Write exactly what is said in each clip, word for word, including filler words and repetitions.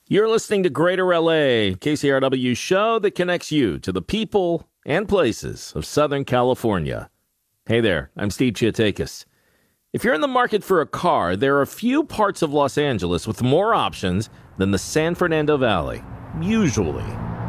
You're listening to Greater L A, K C R W show that connects you to the people and places of Southern California. Hey there, I'm Steve Chiatakis. If you're in the market for a car, there are a few parts of Los Angeles with more options than the San Fernando Valley, usually.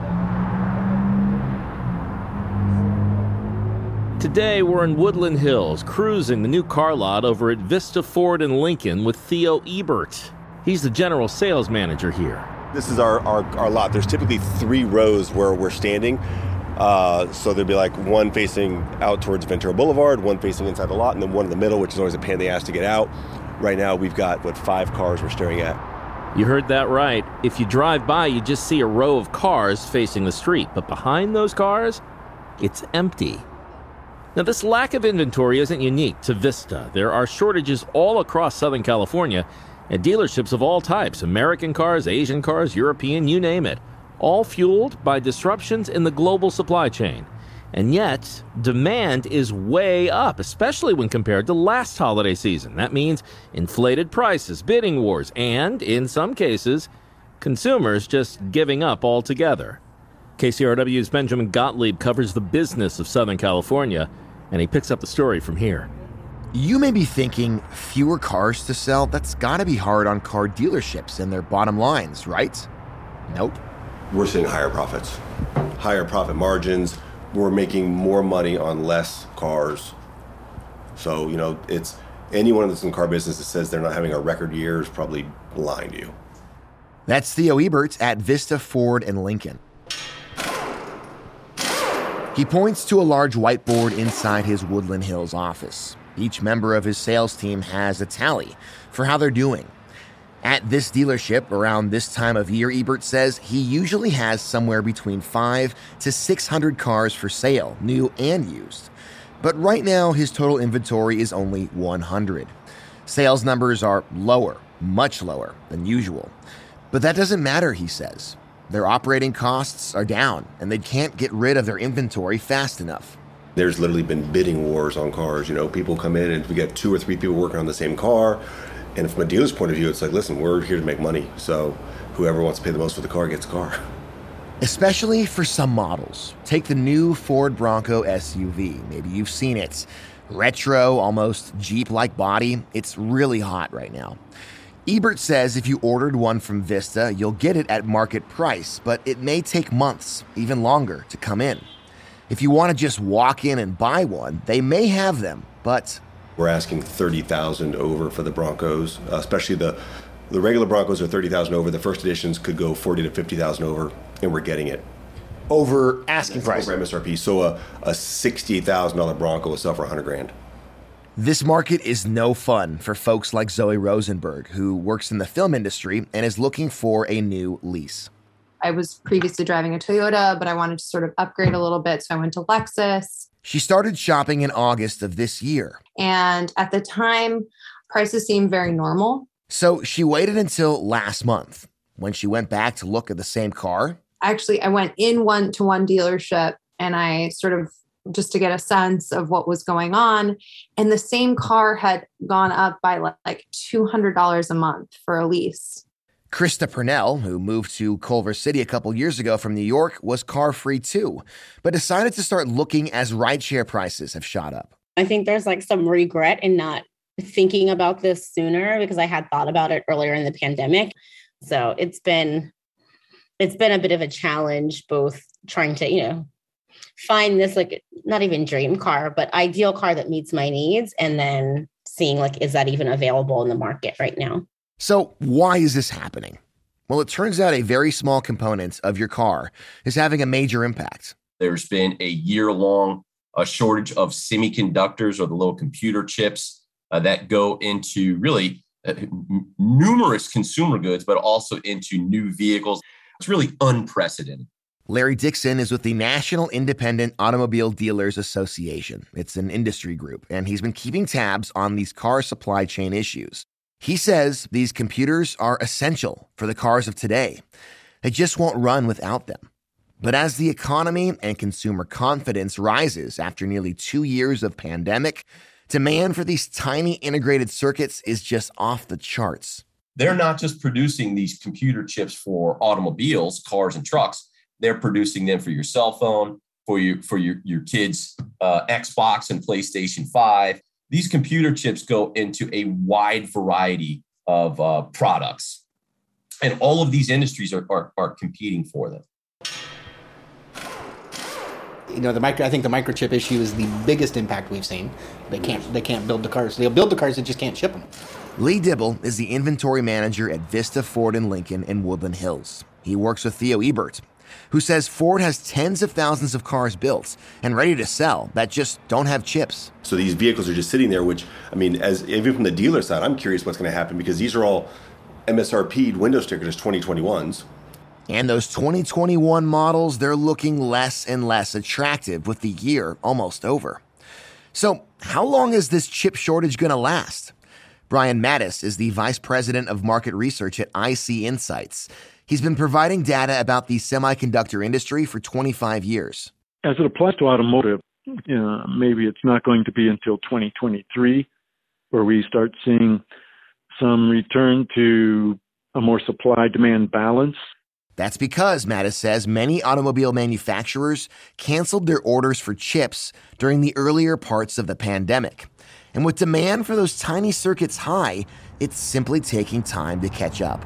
Today, we're in Woodland Hills, cruising the new car lot over at Vista Ford in Lincoln with Theo Ebert. He's the general sales manager here. This is our, our, our lot. There's typically three rows where we're standing. Uh, so there'd be like one facing out towards Ventura Boulevard, one facing inside the lot, and then one in the middle, which is always a pain in the ass to get out. Right now, we've got, what, five cars we're staring at. You heard that right. If you drive by, you just see a row of cars facing the street. But behind those cars, it's empty. Now, this lack of inventory isn't unique to Vista. There are shortages all across Southern California at dealerships of all types, American cars, Asian cars, European, you name it, all fueled by disruptions in the global supply chain. And yet, demand is way up, especially when compared to last holiday season. That means inflated prices, bidding wars, and, in some cases, consumers just giving up altogether. K C R W's Benjamin Gottlieb covers the business of Southern California, and he picks up the story from here. You may be thinking, fewer cars to sell? That's gotta be hard on car dealerships and their bottom lines, right? Nope. We're seeing higher profits, higher profit margins. We're making more money on less cars. So, you know, it's anyone that's in the car business that says they're not having a record year is probably lying to you. That's Theo Ebert at Vista Ford in Lincoln. He points to a large whiteboard inside his Woodland Hills office. Each member of his sales team has a tally for how they're doing. At this dealership, around this time of year, Ebert says he usually has somewhere between five to six hundred cars for sale, new and used. But right now, his total inventory is only one hundred. Sales numbers are lower, much lower than usual. But that doesn't matter, he says. Their operating costs are down, and they can't get rid of their inventory fast enough. There's literally been bidding wars on cars. You know, people come in and we get two or three people working on the same car. And from a dealer's point of view, it's like, listen, we're here to make money. So whoever wants to pay the most for the car gets a car. Especially for some models. Take the new Ford Bronco S U V. Maybe you've seen it. Retro, almost Jeep-like body. It's really hot right now. Ebert says if you ordered one from Vista, you'll get it at market price, but it may take months, even longer, to come in. If you want to just walk in and buy one, they may have them, but... We're asking thirty thousand dollars over for the Broncos, uh, especially the the regular Broncos are thirty thousand dollars over. The first editions could go forty thousand to fifty thousand dollars over, and we're getting it. Over asking That's price? Over M S R P. So a, a sixty thousand dollars Bronco will sell for one hundred grand. This market is no fun for folks like Zoe Rosenberg, who works in the film industry and is looking for a new lease. I was previously driving a Toyota, but I wanted to sort of upgrade a little bit, so I went to Lexus. She started shopping in August of this year. And at the time, prices seemed very normal. So she waited until last month. When she went back to look at the same car. Actually, I went in one to one dealership and I sort of just to get a sense of what was going on. And the same car had gone up by like two hundred dollars a month for a lease. Krista Purnell, who moved to Culver City a couple years ago from New York, was car-free too, but decided to start looking as rideshare prices have shot up. I think there's like some regret in not thinking about this sooner because I had thought about it earlier in the pandemic. So it's been, it's been a bit of a challenge, both trying to, you know, find this like not even dream car, but ideal car that meets my needs. And then seeing like, is that even available in the market right now? So why is this happening? Well, it turns out a very small component of your car is having a major impact. There's been a year-long uh, shortage of semiconductors or the little computer chips uh, that go into really uh, n- numerous consumer goods, but also into new vehicles. It's really unprecedented. Larry Dixon is with the National Independent Automobile Dealers Association. It's an industry group, and he's been keeping tabs on these car supply chain issues. He says these computers are essential for the cars of today. They just won't run without them. But as the economy and consumer confidence rises after nearly two years of pandemic, demand for these tiny integrated circuits is just off the charts. they're not just producing these computer chips for automobiles, cars, and trucks. They're producing them for your cell phone, for your for your, your kids' uh, Xbox and PlayStation five. These computer chips go into a wide variety of uh, products. And all of these industries are, are, are competing for them. You know, the micro, I think the microchip issue is the biggest impact we've seen. They can't they can't build the cars. They'll build the cars, they just can't ship them. Lee Dibble is the inventory manager at Vista Ford and Lincoln in Woodland Hills. He works with Theo Ebert, who says Ford has tens of thousands of cars built and ready to sell that just don't have chips. So these vehicles are just sitting there, which, I mean, as even from the dealer side, I'm curious what's going to happen because these are all M S R P'd window stickers, twenty twenty-ones. And those twenty twenty-one models, they're looking less and less attractive with the year almost over. So how long is this chip shortage going to last? Brian Mattis is the vice president of market research at I C Insights. He's been providing data about the semiconductor industry for twenty-five years. As it applies to automotive, uh, maybe it's not going to be until twenty twenty-three where we start seeing some return to a more supply-demand balance. That's because, Mattis says, many automobile manufacturers canceled their orders for chips during the earlier parts of the pandemic. And with demand for those tiny circuits high, it's simply taking time to catch up.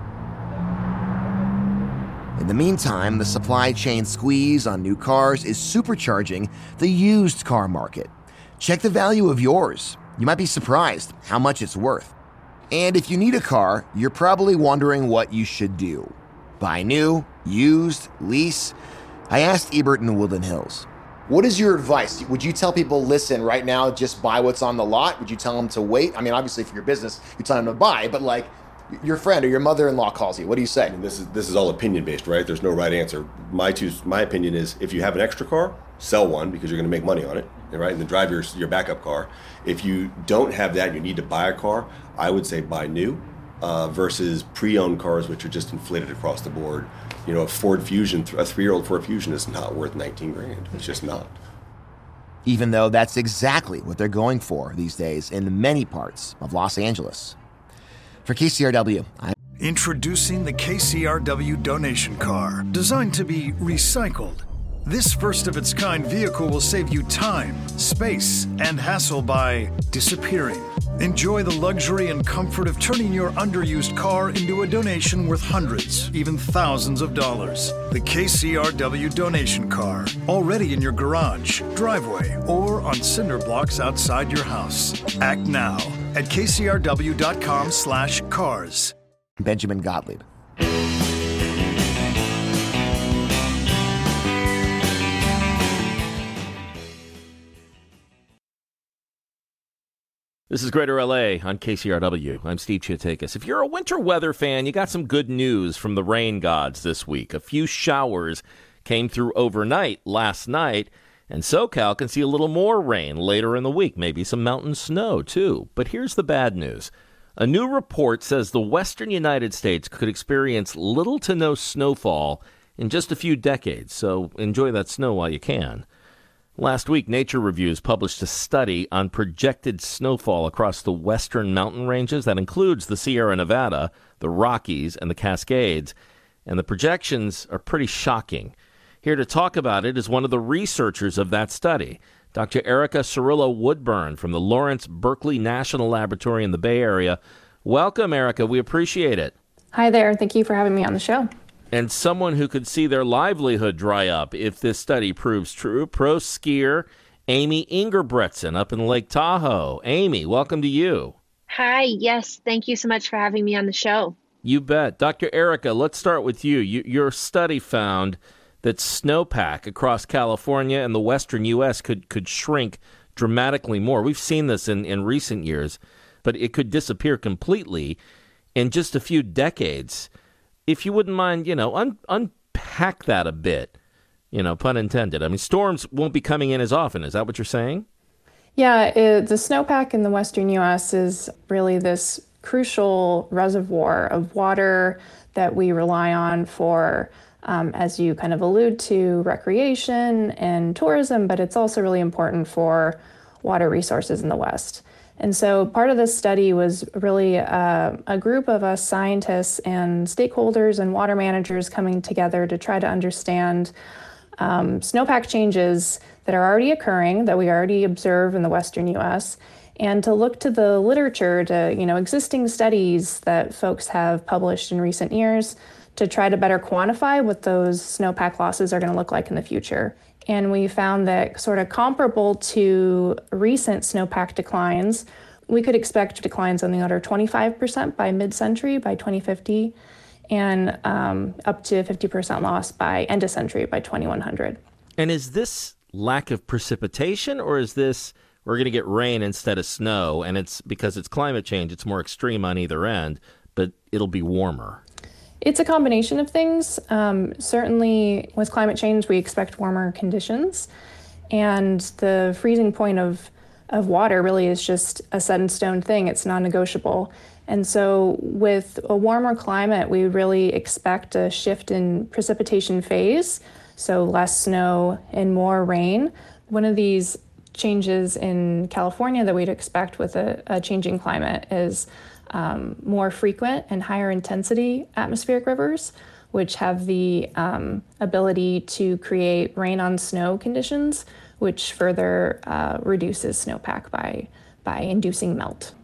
In the meantime, the supply chain squeeze on new cars is supercharging the used car market. Check the value of yours. You might be surprised how much it's worth. And if you need a car, you're probably wondering what you should do. Buy new, used, lease? I asked Ebert in Woodland Hills. What is your advice? Would you tell people, listen, right now, just buy what's on the lot? Would you tell them to wait? I mean, obviously for your business, you tell them to buy, but like your friend or your mother-in-law calls you. What do you say? I mean, this is this is all opinion-based, right? There's no right answer. My two, my opinion is if you have an extra car, sell one because you're going to make money on it, right? And then drive your, your backup car. If you don't have that and you need to buy a car, I would say buy new. Uh, versus pre-owned cars, which are just inflated across the board. You know, a Ford Fusion, a three-year-old Ford Fusion is not worth nineteen grand. It's just not. Even though that's exactly what they're going for these days in many parts of Los Angeles. For K C R W, I'm Introducing the K C R W donation car, designed to be recycled. This first-of-its-kind vehicle will save you time, space, and hassle by disappearing. Enjoy the luxury and comfort of turning your underused car into a donation worth hundreds, even thousands of dollars. The K C R W donation car, already in your garage, driveway, or on cinder blocks outside your house. Act now at kcrw.com slash cars. Benjamin Gottlieb. This is Greater L A on K C R W. I'm Steve Chiatakis. If you're a winter weather fan, you got some good news from the rain gods this week. A few showers came through overnight last night, and SoCal can see a little more rain later in the week, maybe some mountain snow too. But here's the bad news. A new report says the western United States could experience little to no snowfall in just a few decades, so enjoy that snow while you can. Last week, Nature Reviews published a study on projected snowfall across the western mountain ranges. That includes the Sierra Nevada, the Rockies, and the Cascades. And the projections are pretty shocking. Here to talk about it is one of the researchers of that study, Doctor Erica Cirillo Woodburn from the Lawrence Berkeley National Laboratory in the Bay Area. Welcome, Erica. We appreciate it. Hi there. Thank you for having me on the show. And someone who could see their livelihood dry up if this study proves true, pro skier Amy Ingerbretson up in Lake Tahoe. Amy, welcome to you. Hi, yes, thank you so much for having me on the show. You bet. Doctor Erica, let's start with you. you. Your study found that snowpack across California and the western U S could, could shrink dramatically more. We've seen this in, in recent years, but it could disappear completely in just a few decades. If you wouldn't mind, you know, un- unpack that a bit, you know, pun intended. I mean, storms won't be coming in as often. Is that what you're saying? Yeah, it, the snowpack in the western U S is really this crucial reservoir of water that we rely on for, um, as you kind of allude to, recreation and tourism, but it's also really important for water resources in the West. And so part of this study was really uh, a group of us scientists and stakeholders and water managers coming together to try to understand um, snowpack changes that are already occurring, that we already observe in the western U S, and to look to the literature, to, you know, existing studies that folks have published in recent years to try to better quantify what those snowpack losses are going to look like in the future. And we found that sort of comparable to recent snowpack declines, we could expect declines on the order of twenty-five percent by mid-century, by twenty fifty, and um, up to fifty percent loss by end of century, by twenty-one hundred. And is this lack of precipitation, or is this we're going to get rain instead of snow, and it's because it's climate change, it's more extreme on either end, but it'll be warmer? It's a combination of things. Um, certainly with climate change, we expect warmer conditions, and the freezing point of, of water really is just a set in stone thing. It's non-negotiable. And so with a warmer climate, we really expect a shift in precipitation phase, so less snow and more rain. One of these changes in California that we'd expect with a, a changing climate is Um, more frequent and higher intensity atmospheric rivers, which have the um, ability to create rain on snow conditions, which further uh, reduces snowpack by, by inducing melt.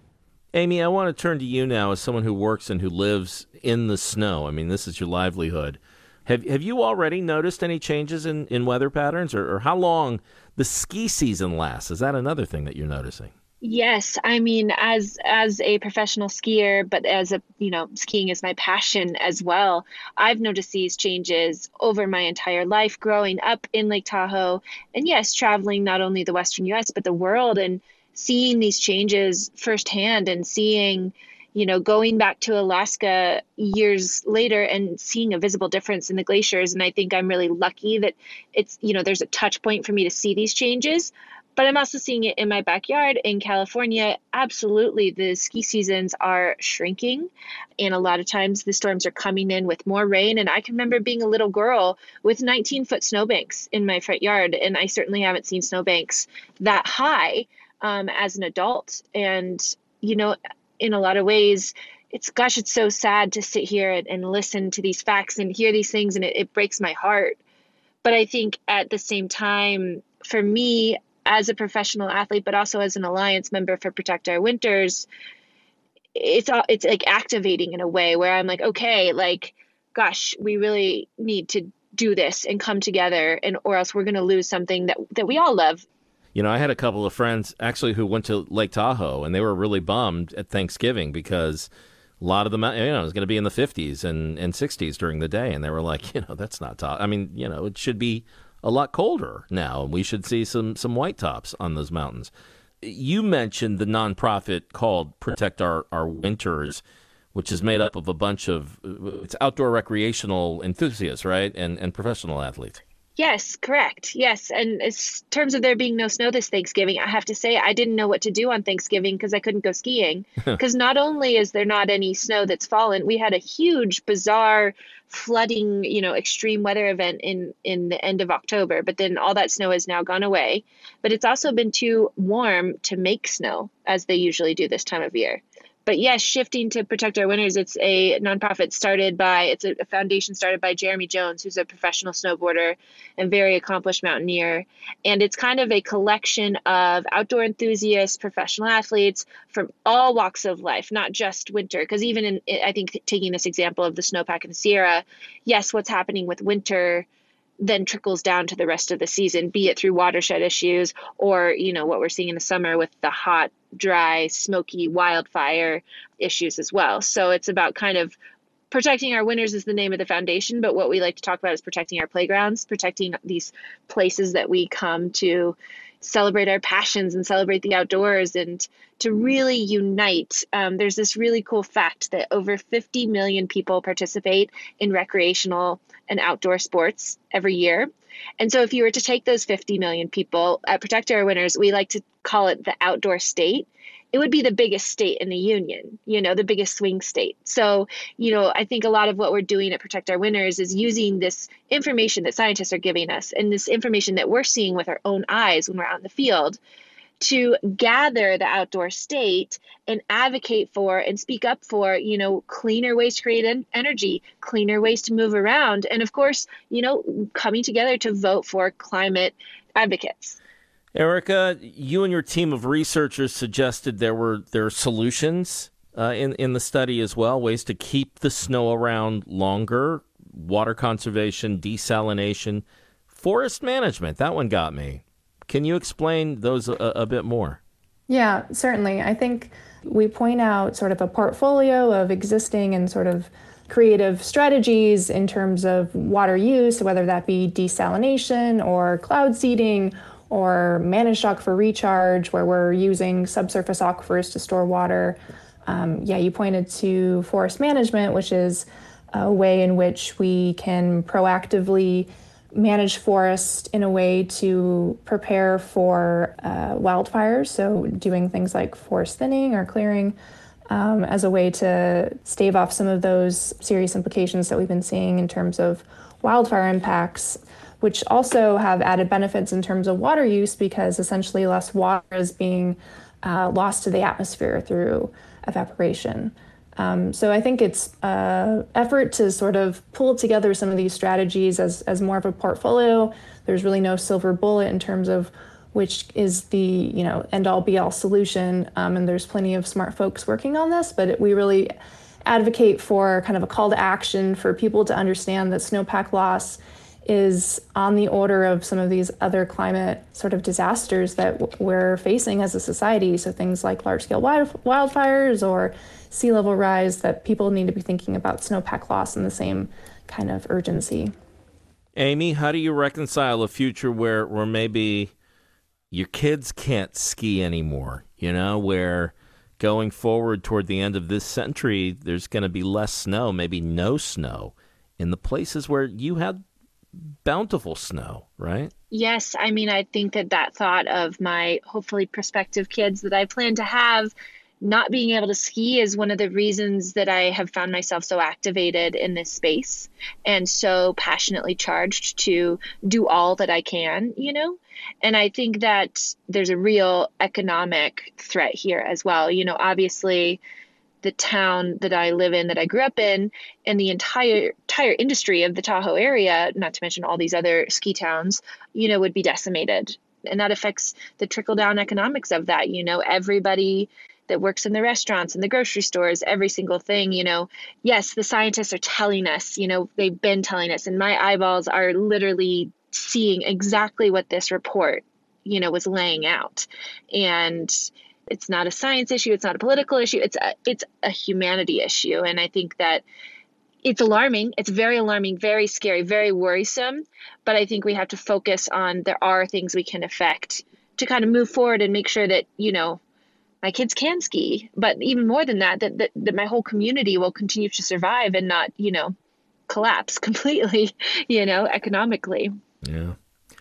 Amy, I want to turn to you now as someone who works and who lives in the snow. I mean, this is your livelihood. Have have you already noticed any changes in, in weather patterns, or, or how long the ski season lasts? Is that another thing that you're noticing? Yes, I mean, as as a professional skier, but as a, you know, skiing is my passion as well. I've noticed these changes over my entire life growing up in Lake Tahoe. And yes, traveling not only the Western U S, but the world, and seeing these changes firsthand, and seeing, you know, going back to Alaska years later and seeing a visible difference in the glaciers. And I think I'm really lucky that it's, you know, there's a touch point for me to see these changes. But I'm also seeing it in my backyard in California. Absolutely, the ski seasons are shrinking. And a lot of times the storms are coming in with more rain. And I can remember being a little girl with nineteen foot snowbanks in my front yard. And I certainly haven't seen snowbanks that high um, as an adult. And, you know, in a lot of ways, it's, gosh, it's so sad to sit here and, and listen to these facts and hear these things. And it, it breaks my heart. But I think at the same time, for me, as a professional athlete, but also as an alliance member for Protect Our Winters, it's it's like activating in a way where I'm like, okay, like, gosh, we really need to do this and come together, and or else we're going to lose something that that we all love. You know, I had a couple of friends actually who went to Lake Tahoe, and they were really bummed at Thanksgiving because a lot of them, you know, it was going to be in the fifties and, and sixties during the day, and they were like, you know, that's not Tahoe. I mean, you know, it should be a lot colder now, and we should see some some white tops on those mountains. You mentioned the nonprofit called Protect Our, Our Winters, which is made up of a bunch of it's outdoor recreational enthusiasts, right, and and professional athletes. Yes, correct. Yes. And in terms of there being no snow this Thanksgiving, I have to say I didn't know what to do on Thanksgiving because I couldn't go skiing. Because not only is there not any snow that's fallen, we had a huge, bizarre flooding, you know, extreme weather event in, in the end of October. But then all that snow has now gone away. But it's also been too warm to make snow as they usually do this time of year. But yes, shifting to Protect Our Winters, it's a nonprofit started by, it's a foundation started by Jeremy Jones, who's a professional snowboarder and very accomplished mountaineer. And it's kind of a collection of outdoor enthusiasts, professional athletes from all walks of life, not just winter. Because even in, I think, taking this example of the snowpack in the Sierra, yes, what's happening with winter then trickles down to the rest of the season, be it through watershed issues or, you know, what we're seeing in the summer with the hot, dry, smoky wildfire issues as well. So it's about kind of protecting our winters is the name of the foundation, but what we like to talk about is protecting our playgrounds, protecting these places that we come to celebrate our passions and celebrate the outdoors and to really unite. Um, there's this really cool fact that over fifty million people participate in recreational and outdoor sports every year. And so if you were to take those fifty million people at Protect Our Winters, we like to call it the outdoor state. It would be the biggest state in the union, you know, the biggest swing state. So, you know, I think a lot of what we're doing at Protect Our Winters is using this information that scientists are giving us and this information that we're seeing with our own eyes when we're out in the field to gather the outdoor state and advocate for and speak up for, you know, cleaner ways to create en- energy, cleaner ways to move around. And of course, you know, coming together to vote for climate advocates. Erica, you and your team of researchers suggested there were there are solutions uh, in, in the study as well, ways to keep the snow around longer, water conservation, desalination, forest management. That one got me. Can you explain those a, a bit more? Yeah, certainly. I think we point out sort of a portfolio of existing and sort of creative strategies in terms of water use, whether that be desalination or cloud seeding or Manashock for recharge, where we're using subsurface aquifers to store water. Um, yeah, you pointed to forest management, which is a way in which we can proactively manage forest in a way to prepare for uh, wildfires. So doing things like forest thinning or clearing um, as a way to stave off some of those serious implications that we've been seeing in terms of wildfire impacts, which also have added benefits in terms of water use because essentially less water is being uh, lost to the atmosphere through evaporation. Um, so I think it's an effort to sort of pull together some of these strategies as, as more of a portfolio. There's really no silver bullet in terms of which is the, you know, end-all be-all solution. Um, and there's plenty of smart folks working on this, but it, we really advocate for kind of a call to action for people to understand that snowpack loss is on the order of some of these other climate sort of disasters that w- we're facing as a society. So things like large-scale wild- wildfires or sea level rise, that people need to be thinking about snowpack loss in the same kind of urgency. Amy, how do you reconcile a future where, where maybe your kids can't ski anymore, you know, where going forward toward the end of this century, there's going to be less snow, maybe no snow in the places where you had bountiful snow, right? Yes. I mean, I think that that thought of my hopefully prospective kids that I plan to have not being able to ski is one of the reasons that I have found myself so activated in this space and so passionately charged to do all that I can, you know? And I think that there's a real economic threat here as well. You know, obviously the town that I live in, that I grew up in, and the entire entire industry of the Tahoe area, not to mention all these other ski towns, you know, would be decimated. And that affects the trickle down economics of that. You know, everybody that works in the restaurants and the grocery stores, every single thing, you know, yes, the scientists are telling us, you know, they've been telling us, and my eyeballs are literally seeing exactly what this report, you know, was laying out. And it's not a science issue. It's not a political issue. It's a, it's a humanity issue. And I think that it's alarming. It's very alarming, very scary, very worrisome. But I think we have to focus on there are things we can affect to kind of move forward and make sure that, you know, my kids can ski, but even more than that, that, that, that my whole community will continue to survive and not, you know, collapse completely, you know, economically. Yeah.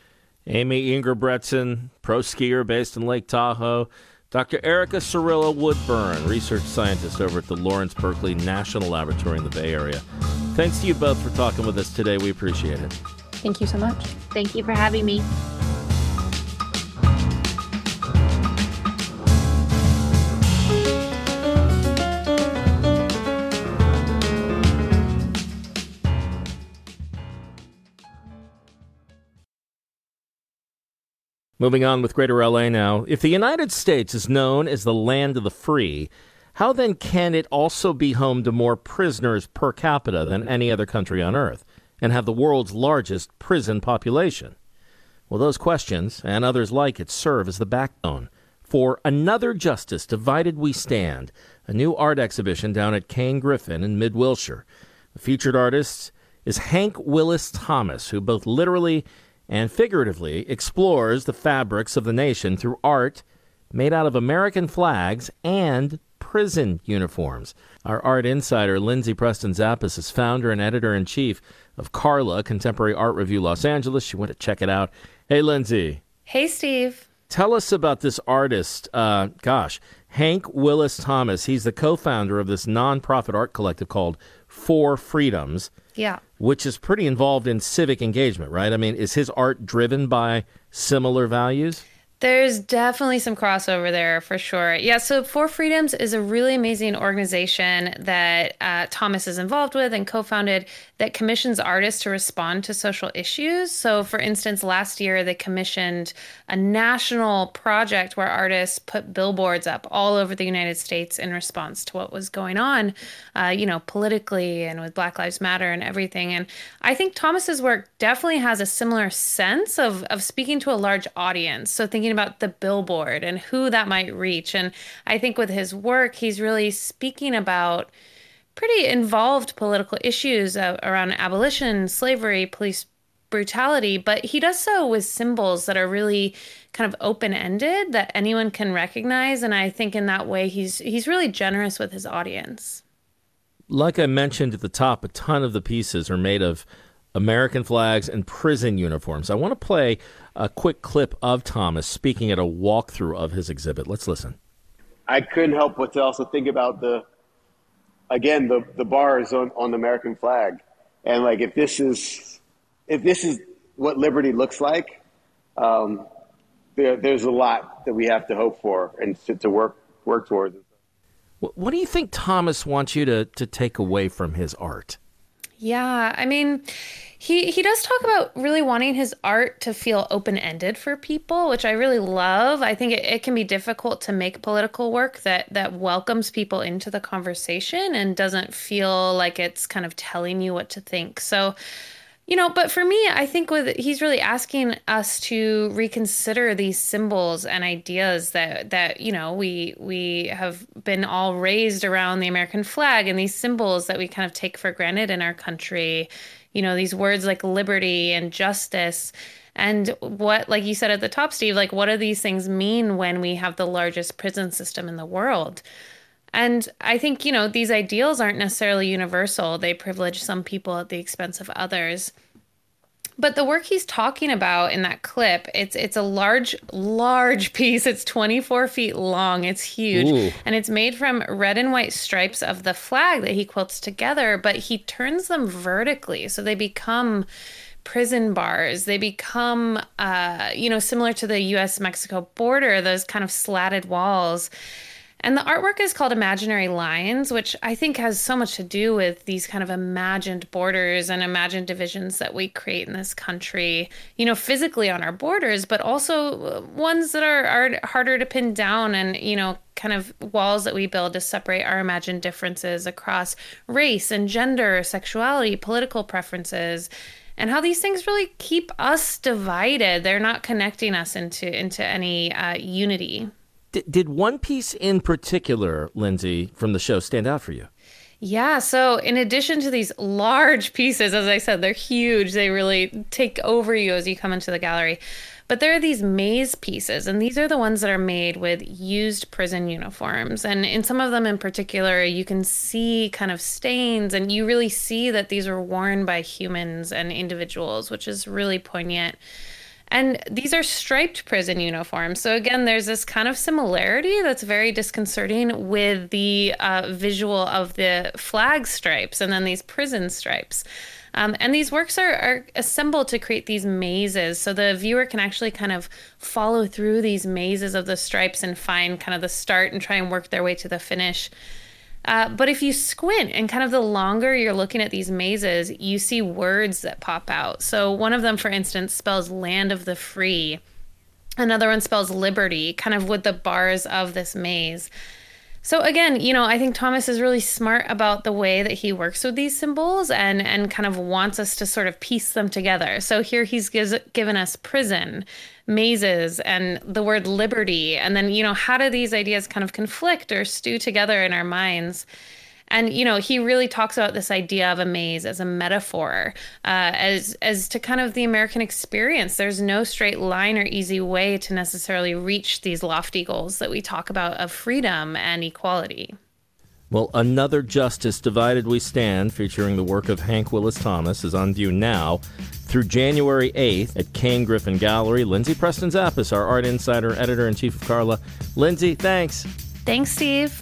Amy Ingebretson, pro skier based in Lake Tahoe. Doctor Erica Cirillo Woodburn, research scientist over at the Lawrence Berkeley National Laboratory in the Bay Area. Thanks to you both for talking with us today. We appreciate it. Thank you so much. Thank you for having me. Moving on with Greater L A now. If the United States is known as the land of the free, how then can it also be home to more prisoners per capita than any other country on earth and have the world's largest prison population? Well, those questions and others like it serve as the backbone for Another Justice, Divided We Stand, a new art exhibition down at Kane Griffin in Mid-Wilshire. The featured artist is Hank Willis Thomas, who both literally and figuratively explores the fabrics of the nation through art made out of American flags and prison uniforms. Our art insider, Lindsay Preston Zappis, is founder and editor-in-chief of Carla, Contemporary Art Review Los Angeles. She went to check it out. Hey, Lindsay. Hey, Steve. Tell us about this artist. Uh, gosh, Hank Willis Thomas. He's the co-founder of this nonprofit art collective called Four Freedoms. Yeah. Which is pretty involved in civic engagement, right? I mean, is his art driven by similar values? There's definitely some crossover there for sure. Yeah, so For Freedoms is a really amazing organization that uh, Thomas is involved with and co-founded that commissions artists to respond to social issues. So for instance, last year they commissioned a national project where artists put billboards up all over the United States in response to what was going on, uh, you know, politically and with Black Lives Matter and everything. And I think Thomas's work definitely has a similar sense of, of speaking to a large audience. So thinking about the billboard and who that might reach. And I think with his work, he's really speaking about pretty involved political issues uh, around abolition, slavery, police brutality, but he does so with symbols that are really kind of open-ended that anyone can recognize. And I think in that way, he's he's really generous with his audience. Like I mentioned at the top, a ton of the pieces are made of American flags and prison uniforms. I want to play a quick clip of Thomas speaking at a walkthrough of his exhibit. Let's listen. I couldn't help but to also think about the, again, the, the bars on, on the American flag. And like, if this is, if this is what liberty looks like, um, there, there's a lot that we have to hope for and to, to work, work towards. What do you think Thomas wants you to, to take away from his art? Yeah, I mean, he he does talk about really wanting his art to feel open-ended for people, which I really love. I think it, it can be difficult to make political work that that welcomes people into the conversation and doesn't feel like it's kind of telling you what to think. So, you know, but for me, I think with he's really asking us to reconsider these symbols and ideas that that you know we we have been all raised around the American flag and these symbols that we kind of take for granted in our country. You know, these words like liberty and justice. And what, like you said at the top, Steve, like what do these things mean when we have the largest prison system in the world? And I think, you know, these ideals aren't necessarily universal. They privilege some people at the expense of others. But the work he's talking about in that clip, it's it's a large, large piece. It's twenty-four feet long. It's huge. Ooh. And it's made from red and white stripes of the flag that he quilts together, but he turns them vertically. So they become prison bars. They become, uh, you know, similar to the U S Mexico border, those kind of slatted walls. And the artwork is called Imaginary Lines, which I think has so much to do with these kind of imagined borders and imagined divisions that we create in this country, you know, physically on our borders, but also ones that are, are harder to pin down and, you know, kind of walls that we build to separate our imagined differences across race and gender, sexuality, political preferences, and how these things really keep us divided. They're not connecting us into, into any uh, unity. Did one piece in particular, Lindsay, from the show stand out for you? Yeah. So in addition to these large pieces, as I said, they're huge. They really take over you as you come into the gallery. But there are these maze pieces, and these are the ones that are made with used prison uniforms. And in some of them in particular, you can see kind of stains, and you really see that these were worn by humans and individuals, which is really poignant. And these are striped prison uniforms. So again, there's this kind of similarity that's very disconcerting with the uh, visual of the flag stripes and then these prison stripes. Um, and these works are, are assembled to create these mazes. So the viewer can actually kind of follow through these mazes of the stripes and find kind of the start and try and work their way to the finish. Uh, but if you squint and kind of the longer you're looking at these mazes, you see words that pop out. So one of them, for instance, spells land of the free. Another one spells liberty, kind of with the bars of this maze. So again, you know, I think Thomas is really smart about the way that he works with these symbols and, and kind of wants us to sort of piece them together. So here he's gives, given us prison, mazes, and the word liberty. And then, you know, how do these ideas kind of conflict or stew together in our minds? And, you know, he really talks about this idea of a maze as a metaphor, uh, as as to kind of the American experience. There's no straight line or easy way to necessarily reach these lofty goals that we talk about of freedom and equality. Well, Another Justice, Divided We Stand, featuring the work of Hank Willis Thomas, is on view now through January eighth at Kane Griffin Gallery. Lindsay Preston Zappis, our art insider, editor-in-chief of Carla. Lindsay, thanks. Thanks, Steve.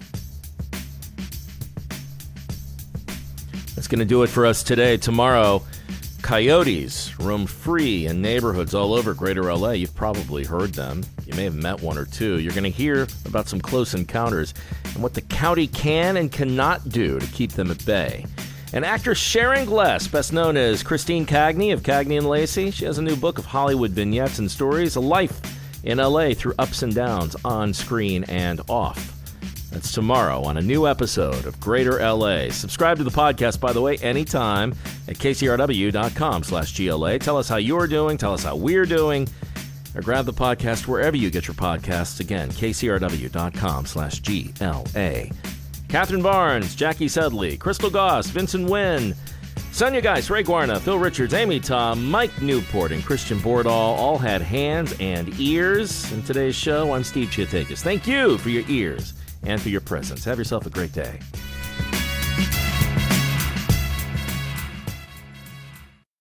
That's going to do it for us today. Tomorrow, Coyotes roam free in neighborhoods all over Greater L A. You've probably heard them. You may have met one or two. You're going to hear about some close encounters and what the county can and cannot do to keep them at bay. And actress Sharon Gless, best known as Christine Cagney of Cagney and Lacey, she has a new book of Hollywood vignettes and stories, a life in L A through ups and downs, on screen and off. That's tomorrow on a new episode of Greater L A. Subscribe to the podcast, by the way, anytime at kcrw.com slash GLA. Tell us how you're doing. Tell us how we're doing. Or grab the podcast wherever you get your podcasts. Again, kcrw.com slash GLA. Catherine Barnes, Jackie Sedley, Crystal Goss, Vincent Wynn, Sonia Geis, Ray Guarna, Phil Richards, Amy Tom, Mike Newport, and Christian Bordahl all had hands and ears in today's show. I'm Steve Chiatakis. Thank you for your ears and for your presence. Have yourself a great day.